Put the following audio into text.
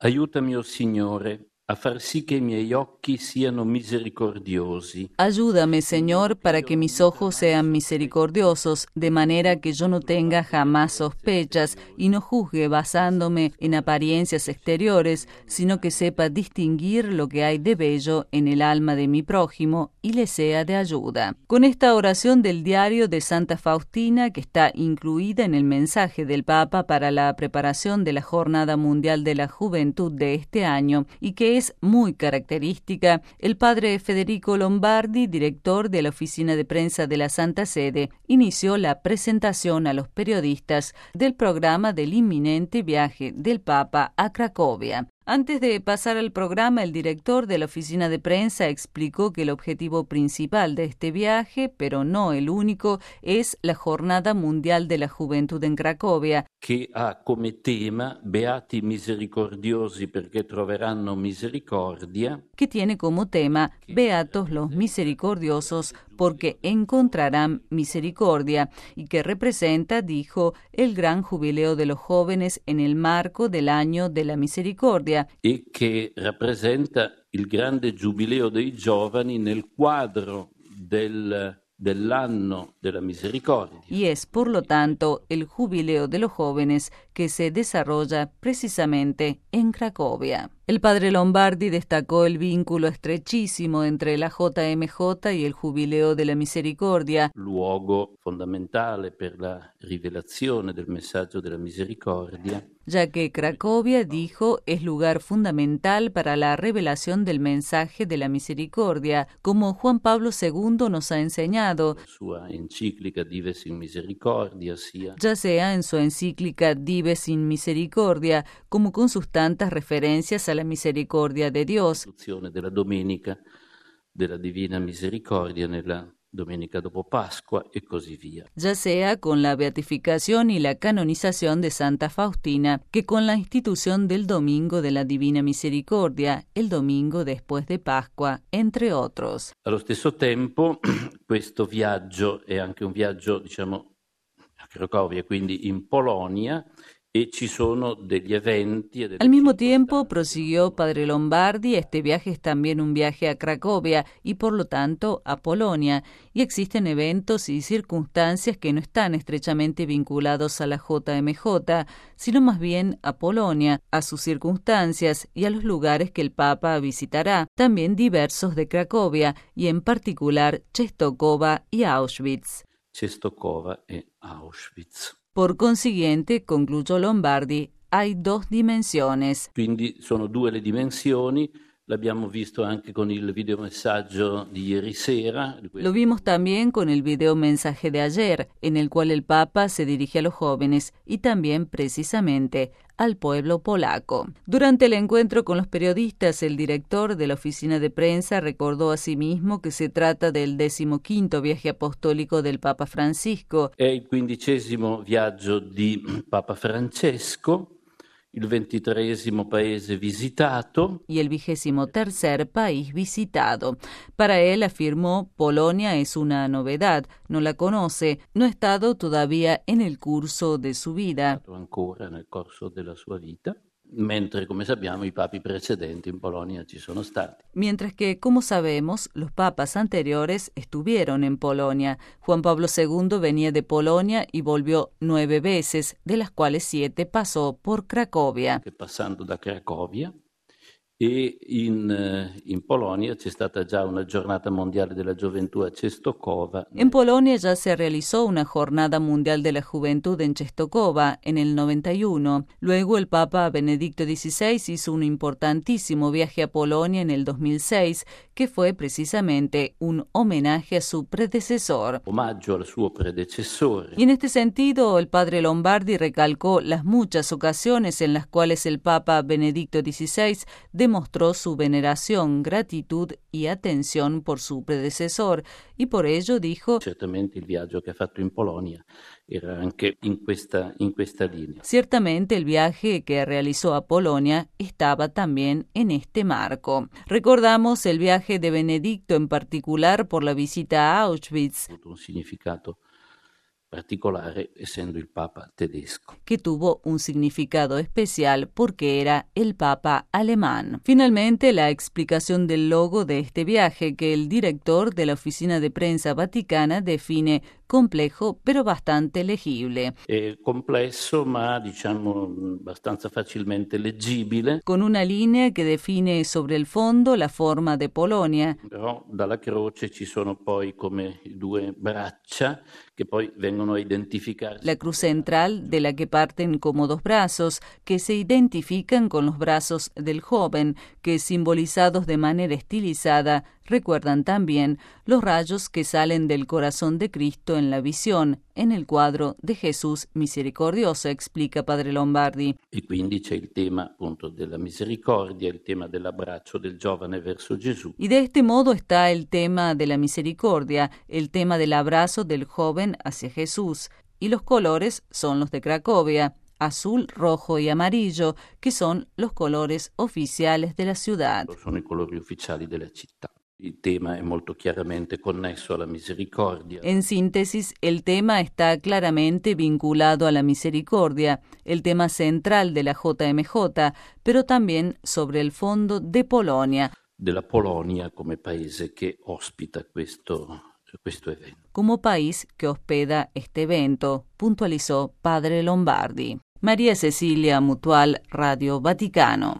Aiutami, o Signore, a far sì che i miei occhi siano misericordiosi. Ayúdame, Señor, para que mis ojos sean misericordiosos, de manera que yo no tenga jamás sospechas y no juzgue basándome en apariencias exteriores, sino que sepa distinguir lo que hay de bello en el alma de mi prójimo y le sea de ayuda. Con esta oración del diario de Santa Faustina, que está incluida en el mensaje del Papa para la preparación de la Jornada Mundial de la Juventud de este año y que es muy característica, el padre Federico Lombardi, director de la Oficina de Prensa de la Santa Sede, inició la presentación a los periodistas del programa del inminente viaje del Papa a Cracovia. Antes de pasar al programa, el director de la oficina de prensa explicó que el objetivo principal de este viaje, pero no el único, es la Jornada Mundial de la Juventud en Cracovia, che ha come tema Beati misericordiosi perché troveranno misericordia, que tiene como tema Beatos los misericordiosos porque encontrarán misericordia, y que representa, dijo, el gran jubileo de los jóvenes en el marco del Año de la Misericordia, e che rappresenta il grande giubileo dei giovani nel quadro dell'anno della misericordia. y es, por lo tanto, el jubileo de los jóvenes que se desarrolla precisamente en Cracovia. El padre Lombardi destacó el vínculo estrechísimo entre la JMJ y el Jubileo de la Misericordia, Luogo fondamentale per la rivelazione del messaggio della misericordia, ya que Cracovia, dijo, es lugar fundamental para la revelación del mensaje de la misericordia, como Juan Pablo II nos ha enseñado, la sua enciclica Dives in Misericordia, sia ya sea en su encíclica Dives in Misericordia, como con sus tantas referencias a la misericordia de Dios, l'istituzione della Domenica della Divina Misericordia nella domenica dopo Pasqua e così via. ya sea con la beatificación y la canonización de Santa Faustina, que con la institución del Domingo de la Divina Misericordia, el domingo después de Pascua, entre otros. Allo stesso tempo, questo viaggio è anche un viaggio, diciamo, a Cracovia, quindi in Polonia, e ci sono degli eventi e delle Al mismo tiempo, circostanze. prosiguió Padre Lombardi, este viaje es también un viaje a Cracovia y por lo tanto a Polonia, y existen eventos y circunstancias que no están estrechamente vinculados a la JMJ, sino más bien a Polonia, a sus circunstancias y a los lugares que el Papa visitará, también diversos de Cracovia y en particular Czestochowa y Auschwitz. Czestochowa e Auschwitz. Por consiguiente, concluyó Lombardi, hay dos dimensiones. Quindi sono due le dimensioni, l'abbiamo visto anche con il videomessaggio di ieri sera. Lo vimos también con el video mensaje de ayer, en el cual el Papa se dirige a los jóvenes y también precisamente al pueblo polaco. Durante el encuentro con los periodistas, el director de la oficina de prensa recordó asimismo que se trata del 15º viaje apostólico del Papa Francisco. È il 15° viaggio di Papa Francesco, il 23° paese visitato. Y el 23º país visitado. Para él, afirmó, Polonia es una novedad, no la conoce, no ha estado todavía en el curso de su vida. Ancora nel corso della sua vita, mentre, come sappiamo, i papi precedenti in Polonia ci sono stati. Mientras que, como sabemos, los papas anteriores estuvieron en Polonia. Juan Pablo II venía de Polonia y volvió 9 veces, de las cuales 7 pasó por Cracovia. Che passando da Cracovia, e in Polonia c'è stata già una giornata mondiale della gioventù a Czestochowa. En Polonia ya se realizó una Jornada Mundial de la Juventud en Czestochowa en el 91. Luego el Papa Benedicto XVI hizo un importantísimo viaje a Polonia en el 2006, que fue precisamente un homenaje a su predecesor. Omaggio al suo predecessore. Y en este sentido, el padre Lombardi recalcó las muchas ocasiones en las cuales el Papa Benedicto XVI demostró su veneración, gratitud y atención por su predecesor, y por ello dijo: Certamente il viaggio che ha fatto in Polonia era anche in questa linea. Ciertamente el viaje que realizó a Polonia estaba también en este marco. Recordamos el viaje de Benedicto en particular por la visita a Auschwitz. Ha avuto un significato particolare essendo il Papa tedesco. Que tuvo un significado especial porque era el Papa alemán. Finalmente, la explicación del logo de este viaje que el director de la Oficina de Prensa Vaticana define complejo pero bastante legible. È complesso ma diciamo abbastanza facilmente leggibile. Con una linea que define sobre el fondo la forma de Polonia. Però dalla croce ci sono poi come due braccia che poi vengono a identificarsi. La cruz central de la que parten como dos brazos que se identifican con los brazos del joven que simbolizados de manera estilizada recuerdan también los rayos que salen del corazón de Cristo en la visión, en el quadro de Jesús misericordioso, explica Padre Lombardi. E quindi c'è il tema appunto della misericordia, il tema dell'abbraccio del giovane verso Gesù. Y de este modo está el tema de la misericordia, el tema del abrazo del joven hacia Jesús. Y los colores son los de Cracovia, azul, rojo y amarillo, que son los colores oficiales de la ciudad. Sono i colori ufficiali della città. Il tema è molto chiaramente connesso alla misericordia. En síntesis, el tema está claramente vinculado a la misericordia, el tema central de la JMJ, pero también sobre el fondo de Polonia. Della Polonia come paese che ospita questo evento. Como país que hospeda este evento, puntualizó Padre Lombardi. María Cecilia Mutual, Radio Vaticano.